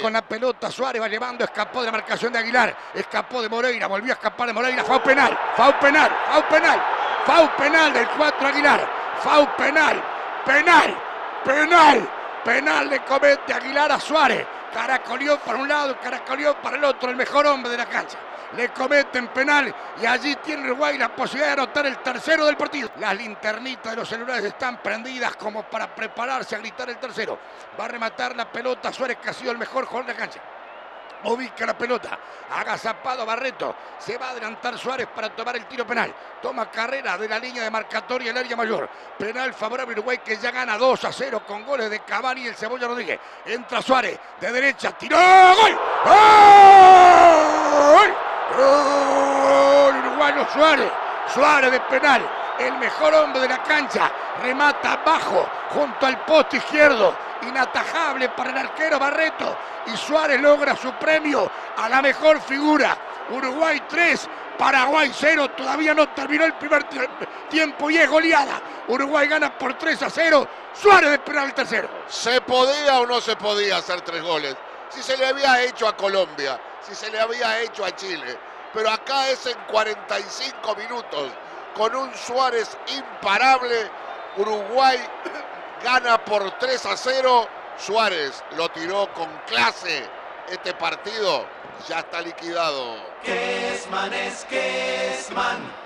Con la pelota Suárez va llevando, escapó de la marcación de Aguilar, escapó de Moreira, volvió a escapar de Moreira, foul penal, foul penal, foul penal, foul penal del 4 Aguilar, foul penal, penal le comete Aguilar a Suárez, caracoleó para un lado, caracoleó para el otro, el mejor hombre de la cancha. Le cometen penal y allí tiene Uruguay la posibilidad de anotar el tercero del partido. Las linternitas de los celulares están prendidas como para prepararse a gritar el tercero. Va a rematar la pelota Suárez, que ha sido el mejor jugador de la cancha. Ubica la pelota, agazapado Barreto, se va a adelantar Suárez para tomar el tiro penal, toma carrera de la línea de marcatoria el área mayor, penal favorable a Uruguay, que ya gana 2-0 con goles de Cavani y el Cebolla Rodríguez. Entra Suárez de derecha, tiró, ¡gol! ¡Gol! ¡Gol! Uruguayo Suárez de penal, el mejor hombre de la cancha, remata abajo junto al poste izquierdo, inatajable para el arquero Barreto, y Suárez logra su premio a la mejor figura. Uruguay 3, Paraguay 0, todavía no terminó el primer tiempo y es goleada. Uruguay gana por 3-0, Suárez de penal el tercero. ¿Se podía o no se podía hacer 3 goles? Si se le había hecho a Colombia, si se le había hecho a Chile, pero acá es en 45 minutos, con un Suárez imparable. Uruguay gana por 3-0, Suárez lo tiró con clase. Este partido ya está liquidado. Kessman es Kessman.